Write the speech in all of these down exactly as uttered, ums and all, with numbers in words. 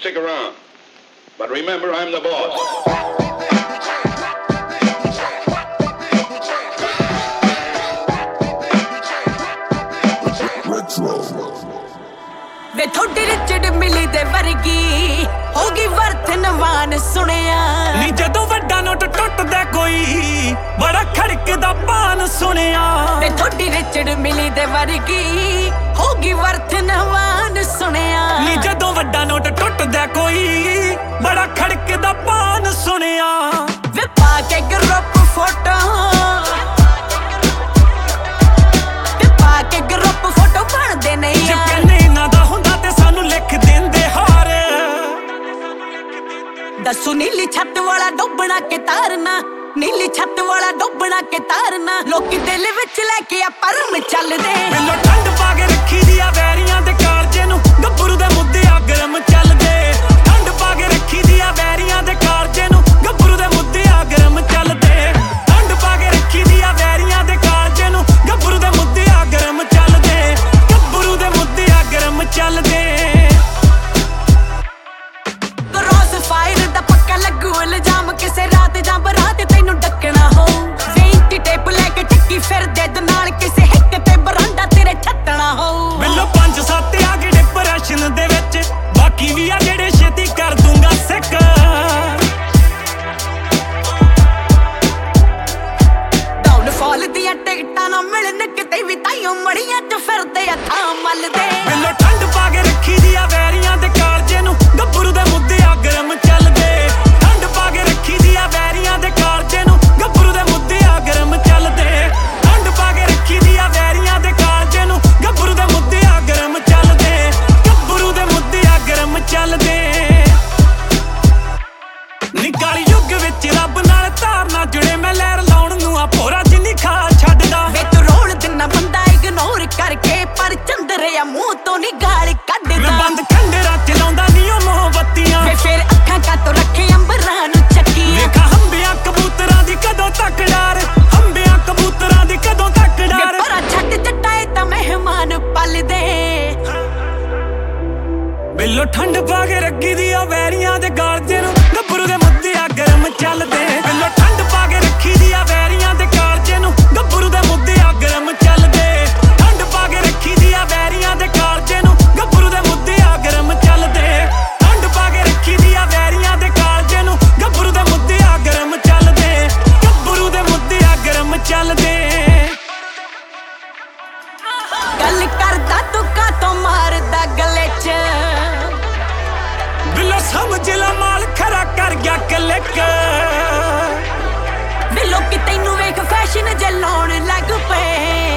stick around. But remember, I'm the boss. ਵੇ ਥੋੜੀ ਰਿਚੜ ਮਿਲੀ ਦੇ ਵਰਗੀ ਹੋ ਗਈ ਵਰਤਨਵਾਨ ਸੁਣਿਆ ਨੀ ਜਦੋਂ ਵੱਡਾ ਨੋਟ ਟੁੱਟਦਾ ਕੋਈ ਬੜਾ ਖੜਕਦਾ ਪਾਨ ਸੁਣਿਆ ਵੇ ਥੋੜੀ ਰਿਚੜ ਮਿਲੀ ਦੇ ਵਰਗੀ ਹੋ ਗਈ ਵਰਤਨਵਾਨ ਸੁਣਿਆ ਨੀ ਜਦੋਂ ਵੱਡਾ ਨੋਟ ਟੁੱਟਦਾ ਕੋਈ ਬੜਾ ਖੜਕਦਾ ਪਾਨ ਸੁਣਿਆ ਵੇ ਪਾ ਕੇ ਗਰੁੱਪ ਫੋਟੋ ਵੇ ਪਾ ਕੇ ਗਰੁੱਪ ਫੋਟੋ ਬਣਦੇ ਨਹੀਂ ਆ दसू नीली छत वाला डोबना के तारना नीली छत वाला डोबना के तारना लोकी दिल विच लेके आ परम चलदे मैनू ठंड पा के रखी दिया वैरियां दे कारजे नू गब्बरू दे मुद्दे आ गरम चलदे ठंड पा के रखी दिया वैरियां दे कारजे नू गब्बरू दे मुद्दे आ गरम चलदे ठंड पा के रखी दिया वैरियां दे कारजे नू गब्बरू दे मुद्दे आ गरम चलदे गब्बरू दे मुद्दे आ गरम चलदे ਇਲਜ਼ਾਮ ਕਿਸੇ ਰਾਤ ਜਾਂ ਬਰਾਤ ਤੈਨੂੰ ਡੱਕਣਾ ਹੋ ਵੇਂਟੀ ਟੇਪ ਲੈ ਕੇ ਟੱਕੀ ਫਿਰਦੇ ਦੇ ਨਾਲ ਕਿਸੇ ਹਿੱਕ ਤੇ ਬਰਾਂਡਾ ਤੇਰੇ ਛੱਟਣਾ ਹੋ ਮੈਨੂੰ ਪੰਜ ਸੱਤ ਆ ਗਏ ਡਿਪਰੈਸ਼ਨ ਦੇ ਵਿੱਚ ਬਾਕੀ ਵੀ ਆ ਜਿਹੜੇ ਛੇਤੀ ਕਰ ਦੂੰਗਾ ਸਿੱਕ ਡਾਊਨਫਾਲ ਦੀਆਂ ਟਿਕਟਾਂ ਨਾ ਮਿਲਣ ਕਿਤੇ ਵੀ ਤਾਈਓ ਮੜੀਆਂ ਚ ਫਿਰਦੇ ਆ ਥਾਂ ਮੱਲਦੇ ਮੈਨੂੰ ਠੰਡ ਪਾ ਕੇ ਰੱਖੀ ਦੀ ਆ ਵੈਰੀਆਂ ਦੇ ਕਾਲਜੇ ਨੂੰ ਗੱਭਰੂ ਦੇ ਮੁੱਦੇ ਆ ਗਰਮ ਚੱਲਦੇ ਨਿਕਾਲੀ ਯੁੱਗ ਵਿੱਚ ਰੱਬ ਨਾਲ ਧਾਰਨਾ ਜੁੜੇ ਮੈਂ ਲਹਿਰ ਲਾਉਣ ਨੂੰ ਆ ਭੋਰਾ ਜਿੰਨੀ ਖਾ ਛੱਡਦਾ ਵੇ ਤੂੰ ਰੋਣ ਦਿਨਾ ਬੰਦਾ ਇਗਨੋਰ ਕਰਕੇ ਪਰ ਚੰਦਰਿਆ ਮੂੰਹ ਤੋਂ ਨੀ ਗਾਲ ਕੱਢਦਾ ਮੈਂ ਬੰਦ ਖੰਡਰਾਂ ਚ ਲਾਉਂਦਾ ਨੀ ਉਹ ਮੋਹਬੱਤੀਆਂ ਵੇ ਫਿਰ ਅੱਖਾਂ ਕਾਤੋਂ ਰੱਖੇ ਅੰਬਰਾਂ ਨੂੰ ਚੱਕੀ ਵੇਖਾ ਹੰਬਿਆਂ ਕਬੂਤਰਾਂ ਦੀ ਕਦੋਂ ਤੱਕ ਡਾਰ ਹੰਬਿਆਂ ਕਬੂਤਰਾਂ ਦੀ ਕਦੋਂ ਤੱਕ ਡਾਰ ਵੇ ਪਰਾ ਛੱਡ ਜੱਟਾਏ ਤਾਂ ਮਹਿਮਾਨ ਪਲਦੇ ਬਿੱਲੋ ਠੰਡ ਪਾ ਕੇ ਰੱਖੀ ਦੀ ਆ ਵੈਰੀਆਂ ਦੇ ਗਾਲਜੇ ਨੂੰ ਗੱਭਰੂ ਦੇ ਮੁੱਦੇ ਆ ਗਰਮ ਚੱਲਦੇ ਬਿੱਲੋ ਠੰਡ ਪਾ ਕੇ ਰੱਖੀ ਦੀ ਆ ਵੈਰੀਆਂ ਦੇ ਗਾਲਜੇ ਨੂੰ ਗੱਭਰੂ ਦੇ ਮੁੱਦੇ ਆ ਗਰਮ ਚੱਲਦੇ ਠੰਡ ਪਾ ਕੇ ਰੱਖੀ ਦੀ ਆ ਵੈਰੀਆਂ ਦੇ ਗਾਲਜੇ ਨੂੰ ਗੱਭਰੂ ਦੇ ਮੁੱਦੇ ਆ ਗਰਮ ਚੱਲਦੇ ਠੰਡ ਪਾ ਕੇ ਰੱਖੀ ਦੀ ਆ ਵੈਰੀਆਂ ਦੇ ਗਾਲਜੇ ਨੂੰ ਗੱਭਰੂ ਦੇ ਮੁੱਦੇ ਆ ਗਰਮ ਚੱਲਦੇ ਗੱਭਰੂ ਦੇ ਮੁੱਦੇ ਆ ਗਰਮ ਚੱਲਦੇ ਗੱਲ ਕਰਦਾ ਤੂੰ ਕਾਤੋਂ ਮਾਰਦਾ ਗਲੇ ਚ ਬਿੱਲੋ ਸਮਝ ਲਾ ਮਾਲ ਖਰਾ ਕਰ ਗਿਆ ਕਲਿੱਕ ਵੇ ਲੋਕੀ ਤੈਨੂੰ ਵੇਖ ਫੈਸ਼ਨ ਜੇ ਲਾਉਣ ਲੱਗ ਪਏ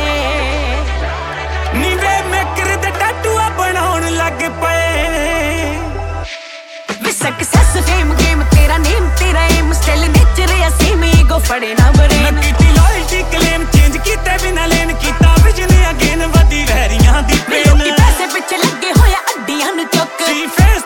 ਨੀ ਵੇ ਮੇਕਰ ਦੇ ਟੈਟੂਆ ਬਣਾਉਣ ਲੱਗ ਪਏ ਵੇ ਸਕਸੈਸ ਫੇਮ ਗੇਮ ਤੇਰਾ ਨੇਮ ਤੇਰਾ ਏਮ ਸਟਾਈਲ ਨੇਚਰ ਅਸੀਂ ਈਗੋ ਫੜੇ ਨਾ ਬਰੇ ਨਾ ਕੀਤੀ ਲਾਇਲਟੀ ਕਲੇਮ ਚੇਂਜ ਕੀਤੇ ਬਿਨਾ ਲੈਣ ਕੀਤਾ ਵਿਜਨ ਅਗੇਨ ਵਧੀ ਵੈਰੀਆਂ ਦੀ ਪੇਨ ਲੋਕੀ ਪੈਸੇ ਪਿੱਛੇ ਲੱਗੇ ਹੋਇਆ ਅੱਡੀਆਂ ਨੂੰ ਚੁੱਕ ਸੀ ਫੇਸ